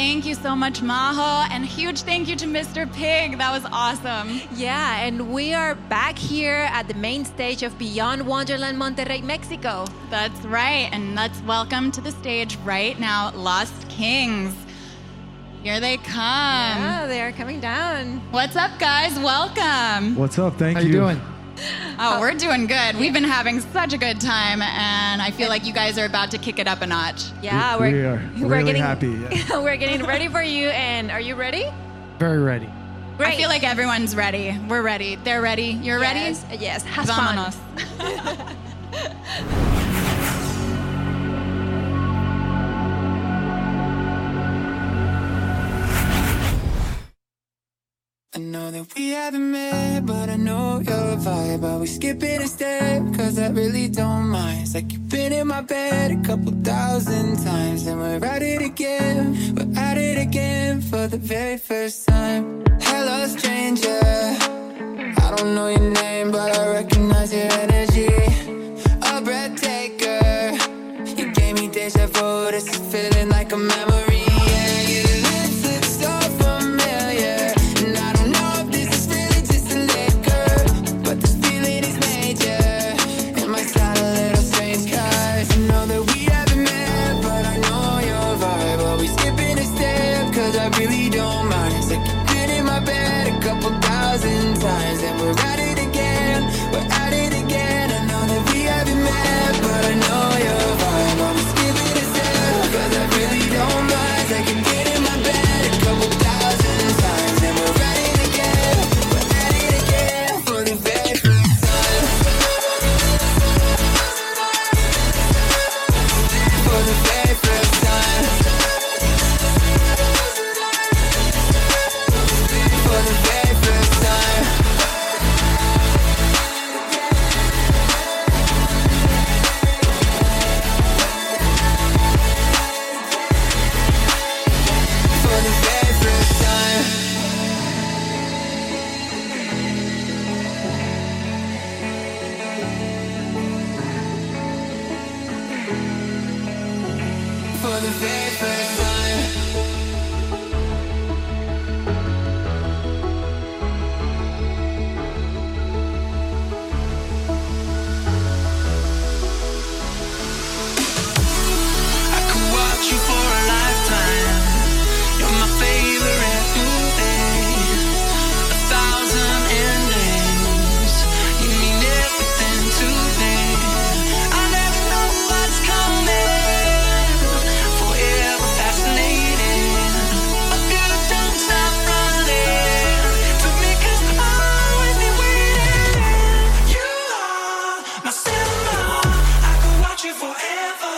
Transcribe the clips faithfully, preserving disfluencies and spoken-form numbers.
Thank you so much, Majo. And huge thank you to Mister Pig. That was awesome. Yeah, and we are back here at the main stage of Beyond Wonderland Monterrey, Mexico. That's right. And let's welcome to the stage right now, Lost Kings. Here they come. Yeah, they are coming down. What's up, guys? Welcome. What's up? Thank How you. you doing? Oh, we're doing good. We've been having such a good time, and I feel like you guys are about to kick it up a notch. Yeah, we, we're, we are we're really getting, happy. Yeah. we're getting ready for you, and are you ready? Very ready. Great. I feel like everyone's ready. We're ready. They're ready. You're yes, ready? Yes, has Vámonos. fun. I know that we haven't met, but I know your vibe. Are we skipping a step? Cause I really don't mind. It's like you've been in my bed a couple thousand times, and we're at it again. We're at it again for the very first time. Hello, stranger. I don't know your name, but I recognize your energy. A breath taker. You gave me deja vu. This is feeling like a memory. Times and we're at it again, we're at it again. I know that we haven't met, but I know your vibe. I'm skipping a step, cause I really don't mind. I can get in my bed a couple thousand times, and we're at it again, we're at it again for the very first time. For the very first time. For the very first time. For the very first time. I could watch you for a lifetime. You're my favorite movie. A thousand endings. You mean everything to me. I never know what's coming. Forever fascinating. I feel it, don't stop running. To me, cause I'll always be waiting. You are my cinema. I could watch you forever.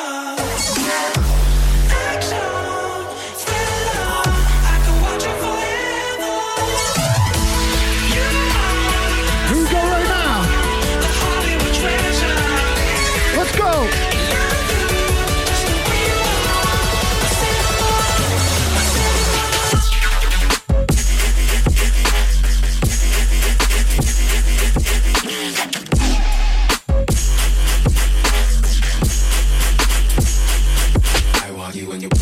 Action, thriller. I could watch you forever. You are Here we go right now. the Hollywood treasure. Let's go. Just the way you are. I want you when you.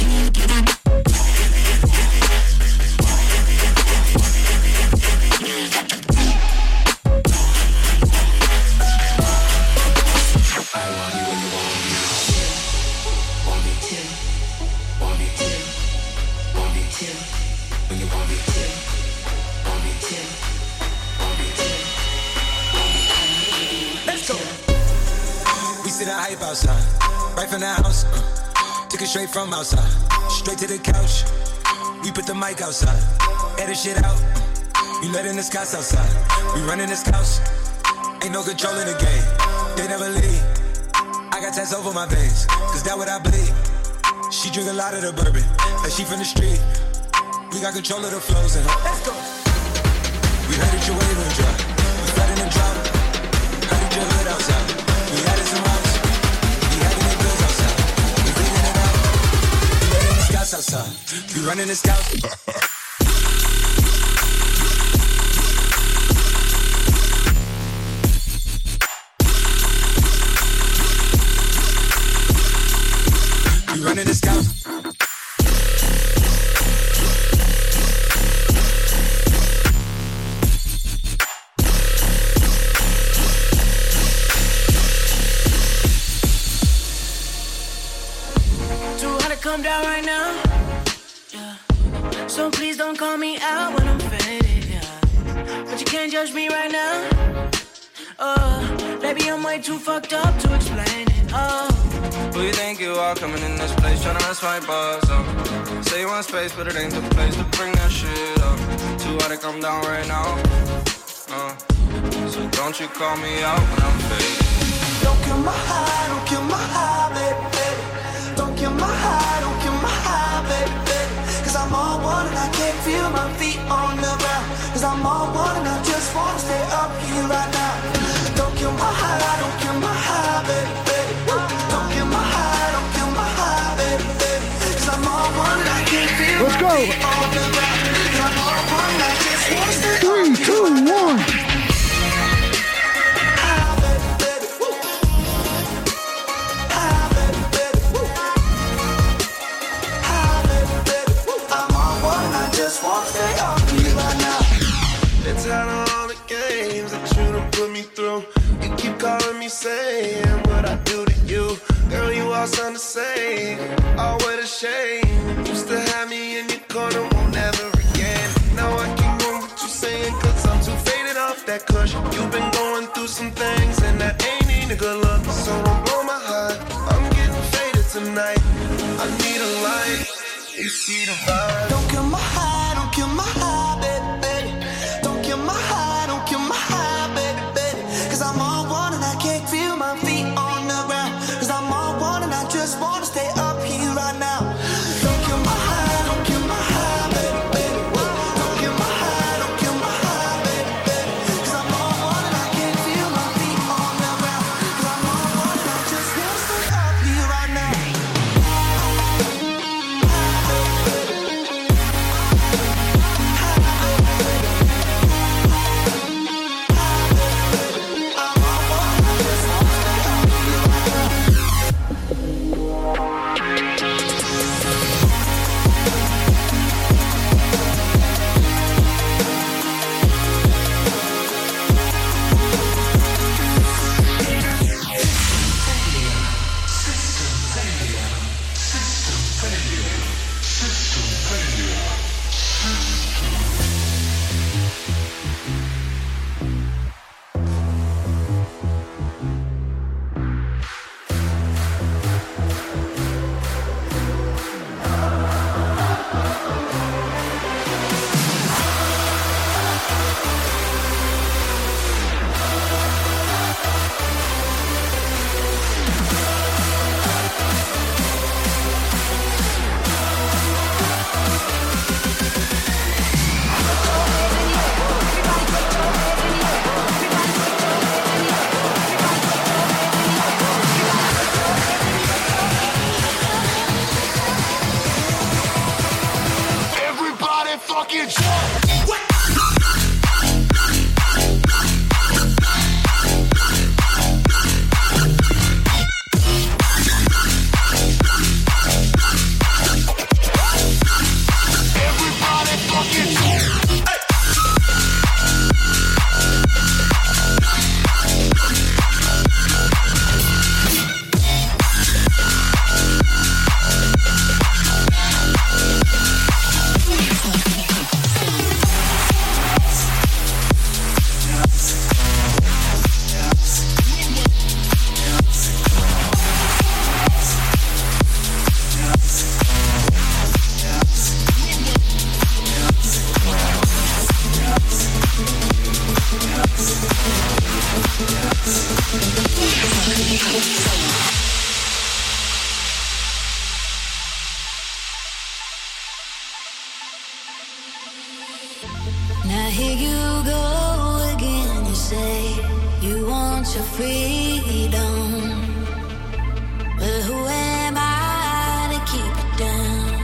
I want you when you want me. Want me too. Want me too. Want me too. When you want me too. Want me too. Want me too. Let's go. We sit and hype outside, right from the house. Uh, took it straight from outside, straight to the couch. We put the mic outside, edit shit out. You letting the scouts outside, we running this house. Ain't no control in the game, they never leave. I got tats over my veins, cause that what I bleed. She drink a lot of the bourbon, like she from the street. We got control of the flows in her. Let's go. We heard that you waving and dry, we flooding and drop. Heard that your hood outside, we had it some routes. We having it bills outside, we leaving it out. We letting the scouts outside, we running the scouts. We running the scout. come down right now, yeah. So please don't call me out when I'm faded, yeah. But you can't judge me right now, oh. Baby, I'm way too fucked up to explain it, oh. Who you think you are coming in this place, tryna mess my buzz up? Say you want space, but it ain't the place to bring that shit up. Too hard to come down right now, uh. So don't you call me out when I'm faded. Don't kill my high, don't kill my high, baby, baby. Don't kill my high, don't kill my high, baby, baby. Cause I'm all one and I can't feel my feet on the ground. Cause I'm all one and I just wanna stay up here right now. Don't kill my high, don't kill my high, baby, baby. Don't kill my high, don't kill my high, baby, baby. Cause I'm all one and I can't feel Let's my go. feet on the ground. Cause I'm all one and I just wanna stay Three, up here two, right now. one. It's out of all the games that you done put me through. You keep calling me saying what I do to you. Girl, you all sound the same. Oh, what a shame. Used to have me in your corner, won't ever again. Now I can't go what you saying, cause I'm too faded off that kush. You've been going through some things, and that ain't even a good look. So don't blow my heart, I'm getting faded tonight. I need a light, you see the vibe. Don't kill my high, don't kill my high, baby, baby. Don't kill my high, don't kill my high, baby, baby. Cause I'm all one and I can't feel my feet on the ground. Cause I'm all one and I just wanna stay up here right now. Don't kill my high, don't kill my high, baby, baby. Don't kill my high, don't kill my high, baby, baby. Cause I'm all one and I can't feel my feet on the ground. Cause I'm all one and I just wanna stay up here right now. Everybody fucking jump! Everybody fucking jump! Now here you go again, you say you want your freedom, but who am I to keep it down?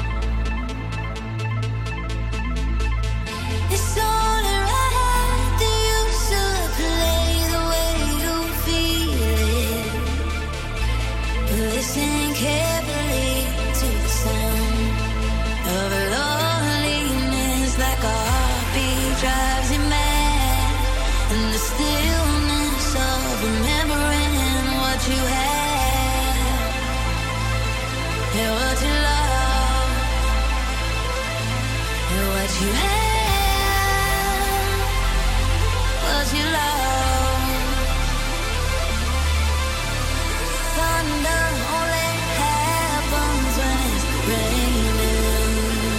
It's only right that you should play the way you feel it. Listen carefully to the sound of loneliness, like a heartbeat drives you mad, and the stillness of remembering what you had, and what you you have, what you love. Thunder only happens when it's raining.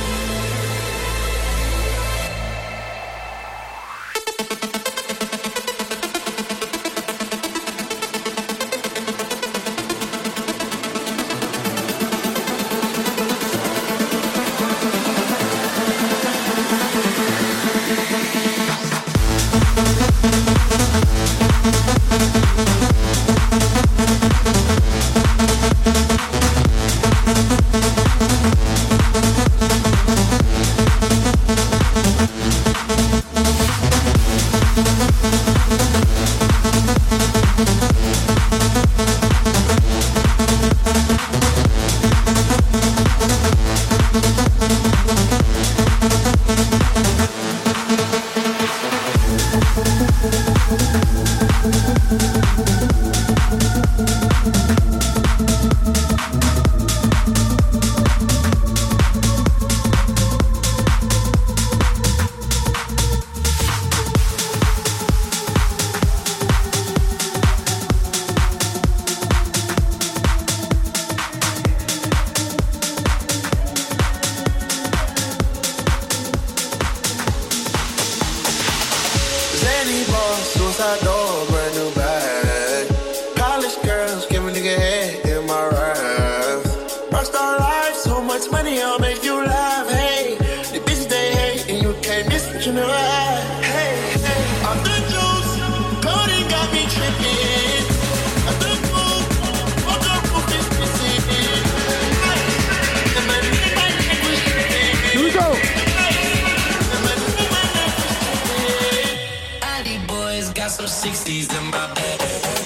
Zany boss, suicide door, brand new bag. College girls, give a nigga head in my rap. Rockstar life, so much money, I'll make you laugh. Hey, the bitches they hate, and you can't miss what you never had. Hey, hey, I'm the juice, Cody got me tripping. I'm the fool, all the roof is missing. Here we go. Got some sixties in my bag.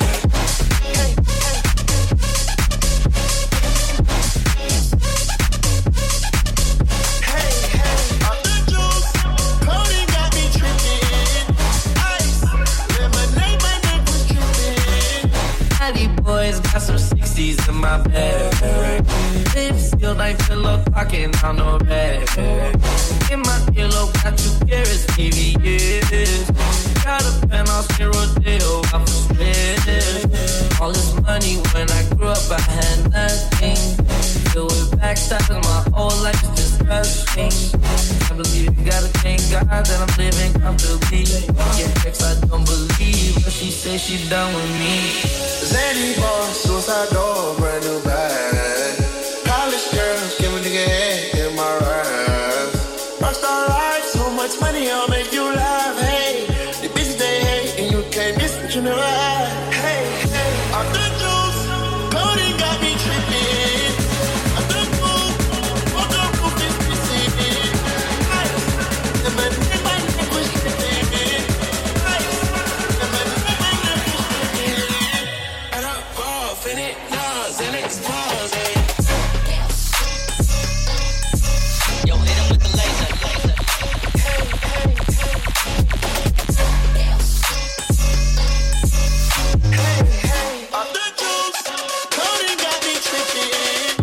Boys got some sixties in my bag. Lips sealed like pillow talking on no bag. In my pillow got two carats, T V is. Got a penthouse in Rodeo, off the strip. All this money when I grew up, I had nothing. Filled with backstabbing, my whole life is disgusting. I believe you gotta thank God that I'm living comfortably. Yeah, ex, I don't believe, but she says she done with me. Zany boss, suicide door, brand new bag. College girls, give a nigga head in my rap. Rockstar life, so much money, I'll make you laugh. Hey, the bitches they hate, and you can't miss what you never had. Hey, hey, I'm the juice, Cody got me tripping. I'm the fool, all the roof is missing. Ice, the man in my neck was tripping. Ice, the man in my neck was tripping. And I'm off in it, nose and exploding. Yo, hit him with the laser, laser. Hey, hey, hey. Hey, hey, I'm the juice. Cody got me tripping.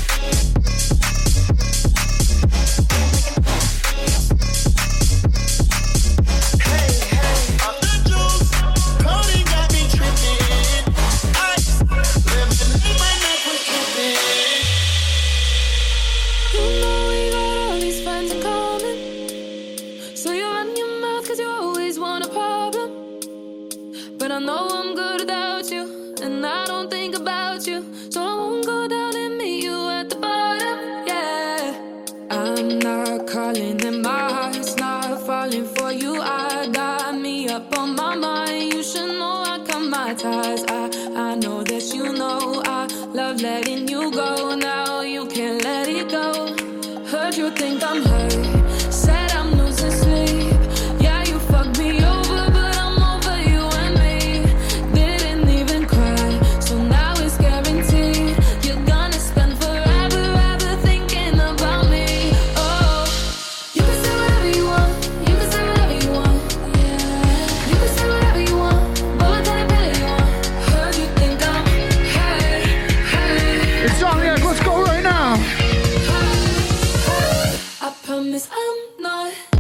Hey, hey, I'm the juice. Cody got me tripping. Ice, lemon in my neck was tripping. You know we got all these friends in common. So you run your mouth cause you always want a problem. But I know I'm good without you, and I don't think about you. So I won't go down and meet you at the bottom, yeah. I'm not calling and my heart's not falling for you. I got me up on my mind. You should know I cut my ties. I, I know that you know I love letting you go. Now you can't let it go. Heard you think I'm hurt, said I'm losing sleep. Yeah, you fucked me over, but I'm over you and me. Didn't even cry, so now it's guaranteed. You're gonna spend forever, ever thinking about me. Oh, you can say whatever you want, you can say whatever you want. Yeah, you can say whatever you want, but what kind of pillow you want? Heard you think I'm hey, hey. It's on, yeah, let's go right now. I promise I'm not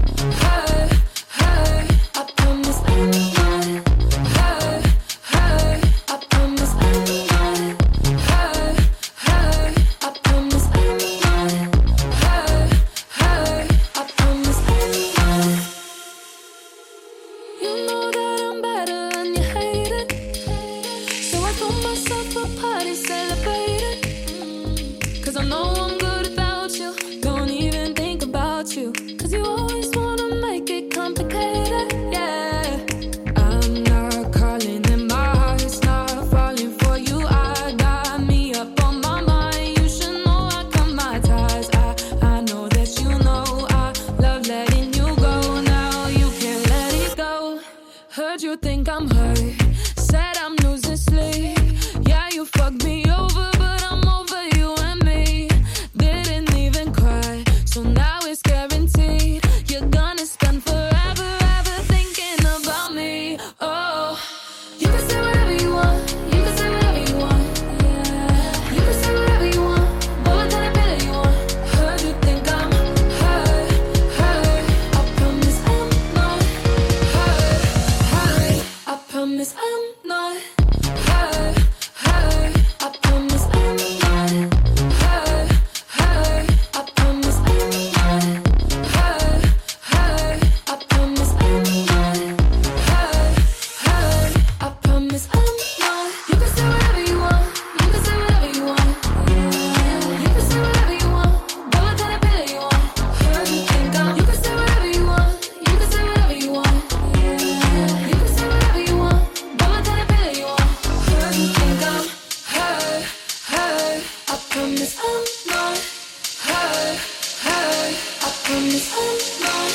Cause I know I'm good without you. Don't even think about you. Cause you always wanna make it complicated, yeah. I'm not calling and my heart's not falling for you. I got me up on my mind. You should know I cut my ties. I, I know that you know I love letting you go. Now you can't let it go. Heard you think I'm hurt. Said I'm losing sleep. Yeah, you fucked me over, but I'm over you and me. Didn't even cry, so now it's guaranteed. You're gonna spend forever, ever thinking about me. Oh, you can say whatever you want. You can say whatever you want. Yeah, you can say whatever you want. But what kind of feeling you want? Heard you think I'm hurt, hurt. I promise I'm not hurt, hurt. I promise I'm not hurt, hurt. I promise I'm not hurt, hurt. I promise I'm not hurt, hurt. I promise I'm not hurt, hurt. I promise I'm not. You can say whatever you want. You can say whatever you want. Yeah, you can say whatever you want. But what kind of feeling you want? Heard you think I'm. You can say whatever you want. You can say whatever you want. Yeah, you can say whatever you want. But what kind of feeling you want? Heard you think I'm hurt, hurt. I promise I'm not hurt, hurt. I promise I'm not.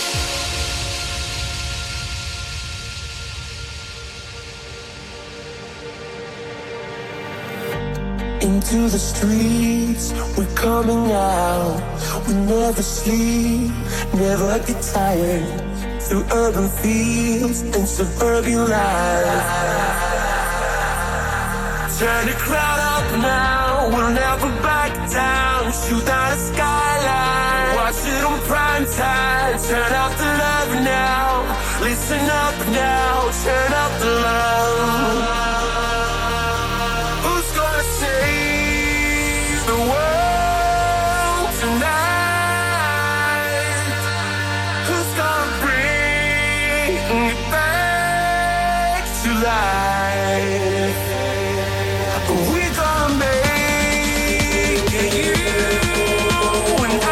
Into the streets, we're coming out. We never sleep, never get tired. Through urban fields and suburban life. Turn the crowd up now, we'll never back down. Shoot out a skyline, watch it on prime time. Turn up the love now, listen up now. Turn up the love. Who's gonna save the world tonight? Who's gonna bring it back to life? We're gonna make it, you and I.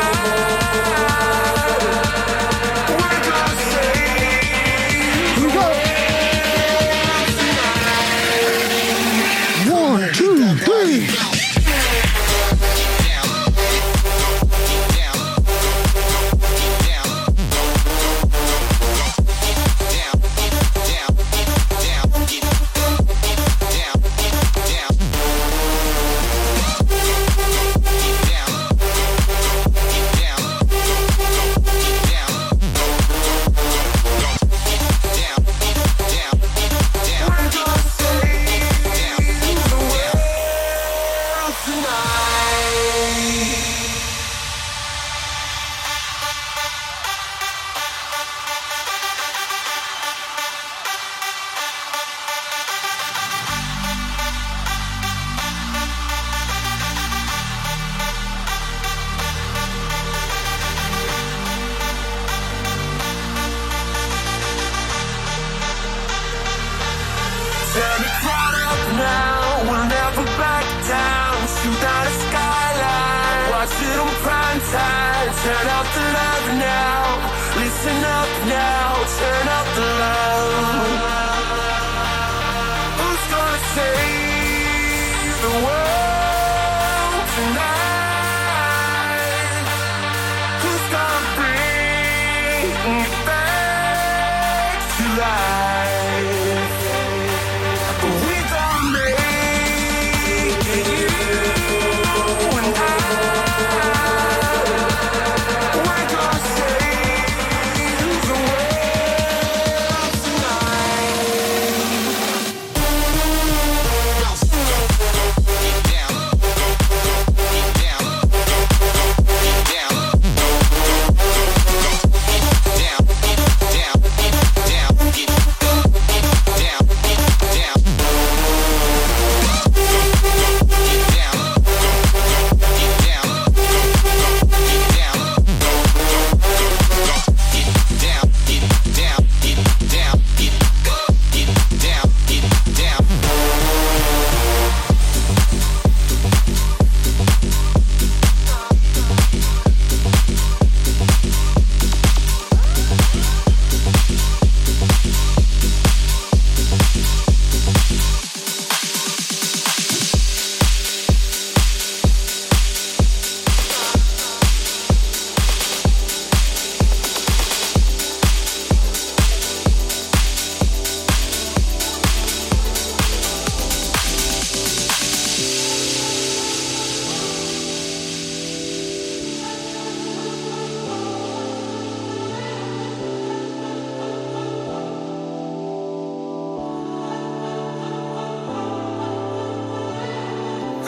We're gonna save the world. One, two, three. Turn the crowd up now, we'll never back down. Shoot out a skyline, watch it on prime time. Turn up the love now, listen up now. Turn up the love. Who's gonna save the world tonight? Who's gonna bring it back to life? We're gonna make it, you and I. We're gonna save the world.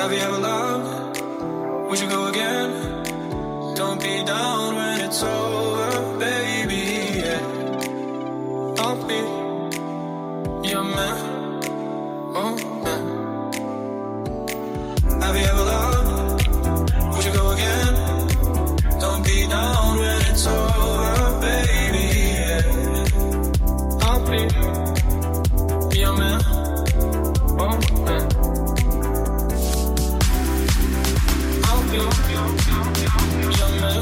Have you ever loved? Would you go again? Don't be down when it's over, baby, yeah. I'll be your man, oh man. Have you ever loved? Would you go again? Don't be down when it's over, baby, yeah. I'll be your man, oh man. I'll be your man.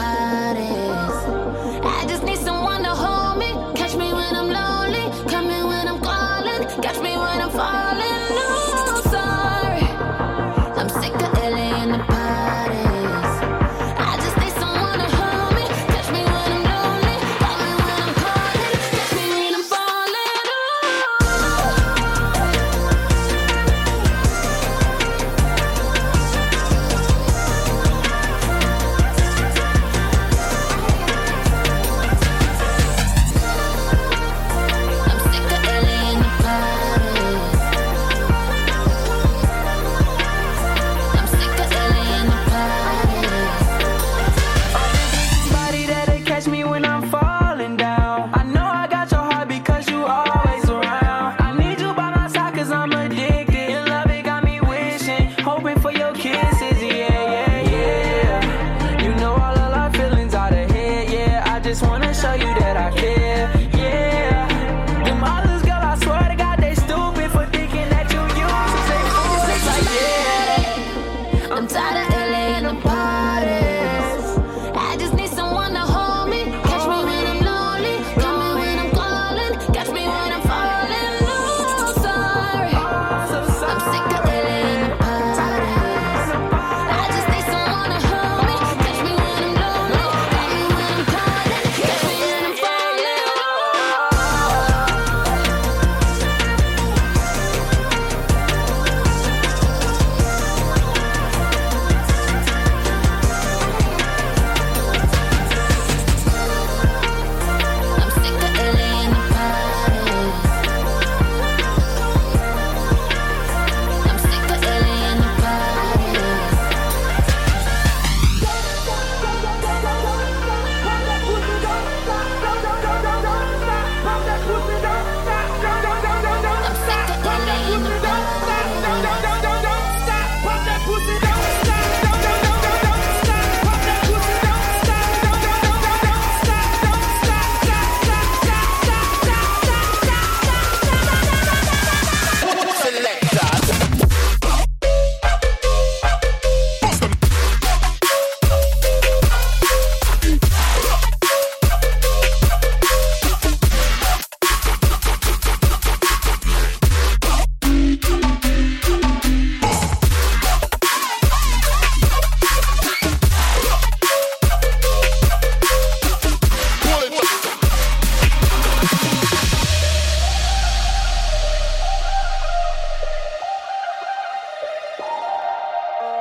Coming when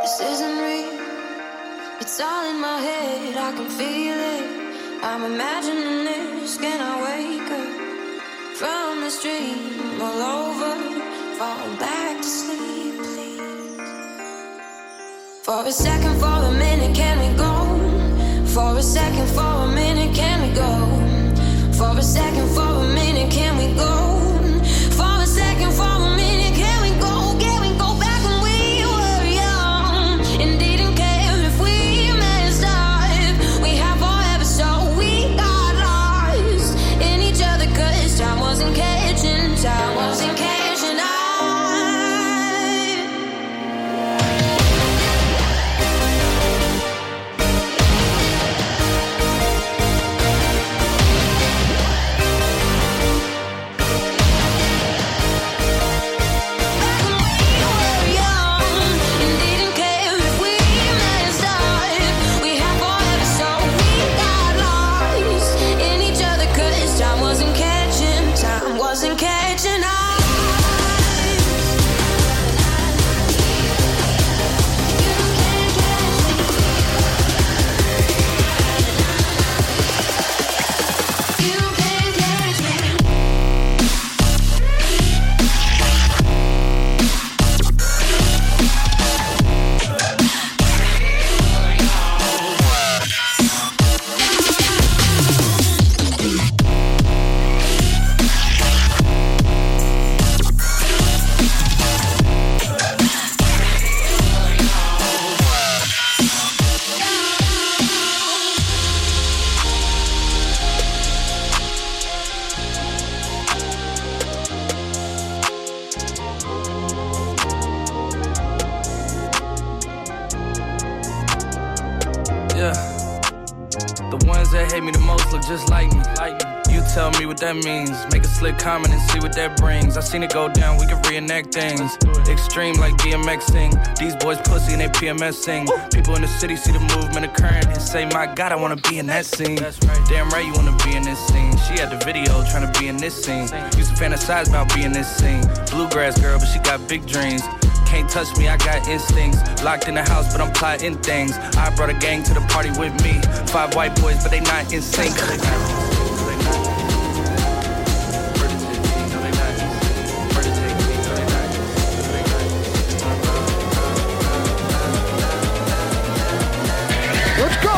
This isn't real. It's all in my head. I can feel it. I'm imagining this. Can I wake up from this dream all over? Fall back to sleep, please. For a second, for a minute, can we go? For a second, for a minute, can we go? For a second, for a minute, can we go? For a second, for a minute, can we go? Can we go back when we were young and didn't care if we messed up? We had forever, so we got lost in each other, 'cause time wasn't catching, time wasn't catching up. Wasn't catching up. Just like me. You tell me what that means. Make a slick comment and see what that brings. I seen it go down, we can reenact things. Extreme like D M X sing. These boys pussy and they P M S sing. People in the city see the movement occurring and say, my God, I wanna be in that scene. Damn right you wanna be in this scene. She had the video trying to be in this scene. Used to fantasize about being this scene. Bluegrass girl, but she got big dreams. Can't touch me, I got instincts. Locked in the house, but I'm plotting things. I brought a gang to the party with me. Five white boys, but they not in sync. Let's go!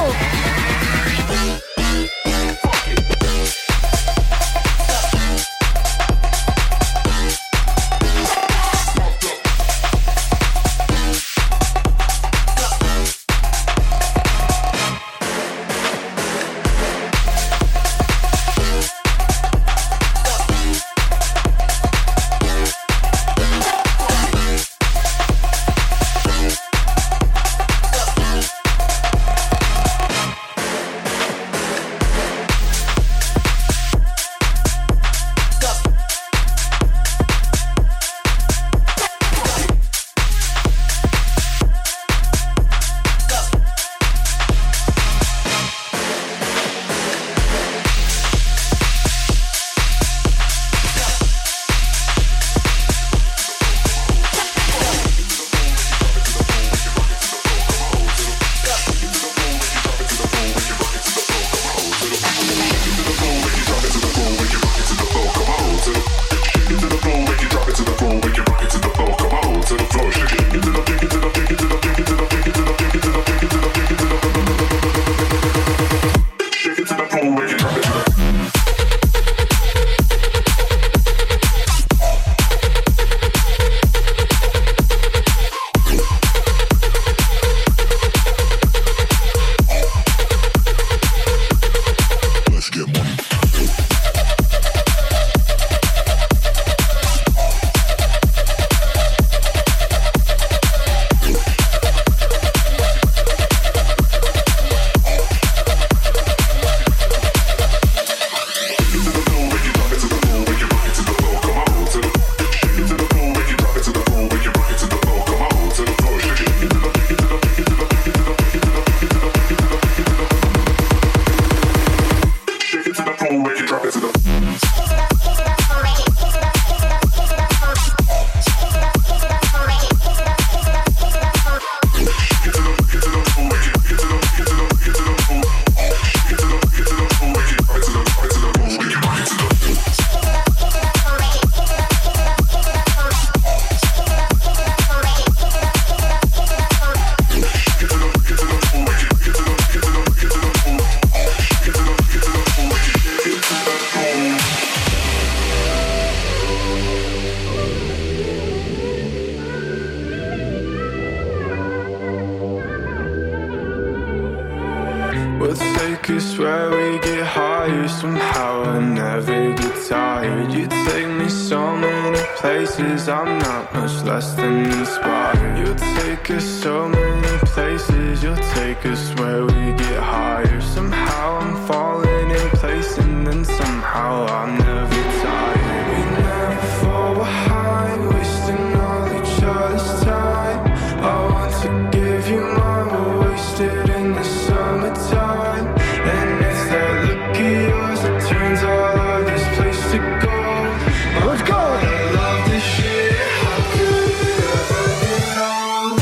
We'll take us where we get higher. Somehow I never get tired. You take me so many places, I'm not much less than inspired. You'll take us so many places, you'll take us where we get higher. Somehow I'm falling in place, and then somehow I'm never tired. We never fall behind, wasting all each other's time. I want to give you mine, we're wasted in the summertime. And it's that look of yours that turns all of this place to gold. Let's go! I love this shit, how could it ever get old?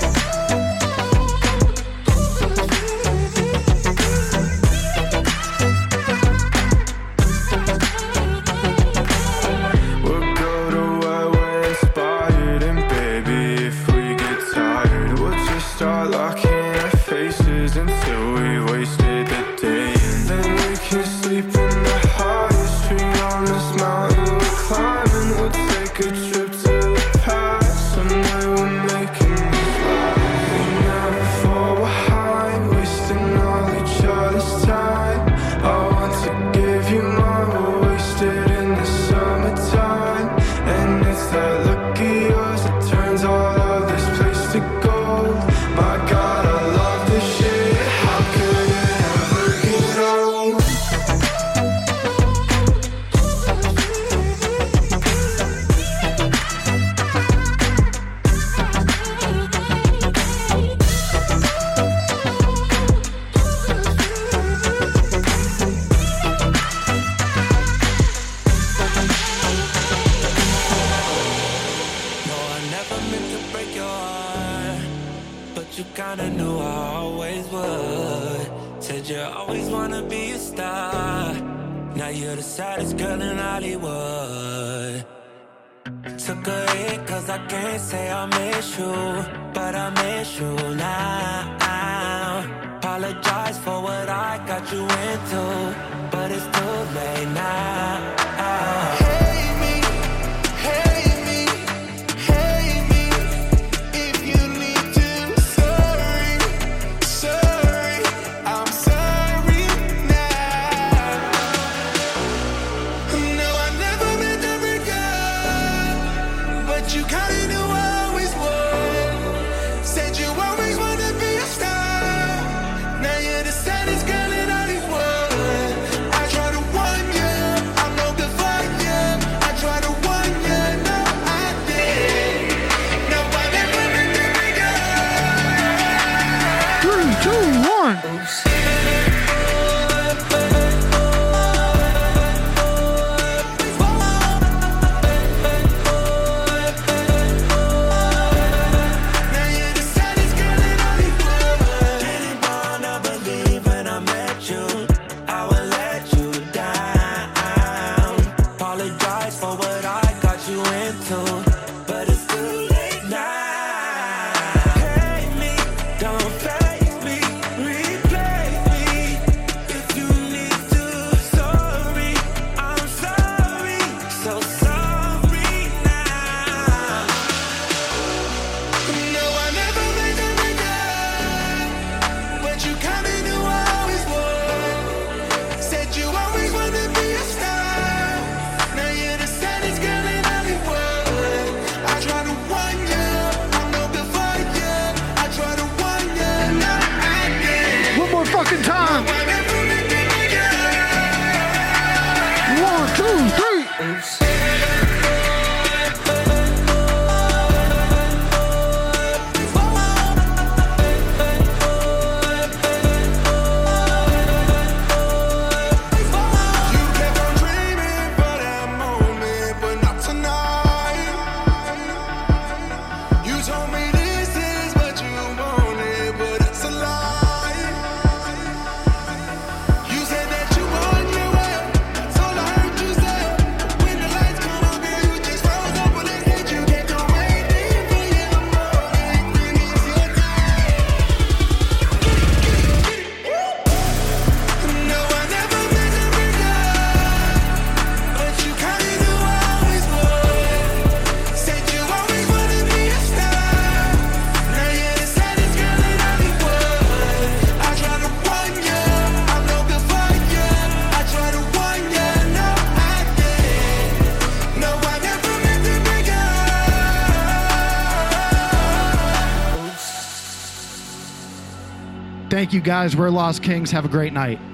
We'll go to where we're inspired, and baby, if we get tired, we'll just start locking our faces until we wasted the day. And then we can sleep in the highest tree on this mountain we're climbing. We'll take a trip to the past, someday we're making this last. We never fall behind, wasting all each other's time. I want to give you mine, we're wasted in the summertime. And it's that look of yours that turns all of this place to gold. My God, I love this shit, how could it ever get old? No, I never meant to break your heart, but you kinda knew I always would. Said you always wanna be a star. Now you're the saddest girl in Hollywood. Took a hit cause I can't say I miss you, but I miss you now. Apologize for what I got you into, but it's too late now. Hate me, hate me, hate me. If you need to, sorry, sorry, I'm sorry now. No, I never meant to break up, but you kinda knew I always would. Said you always wanna be a star. Now you're the saddest girl in Hollywood. I try to warn you, I'm no Thank you, guys. We're Lost Kings. Have a great night.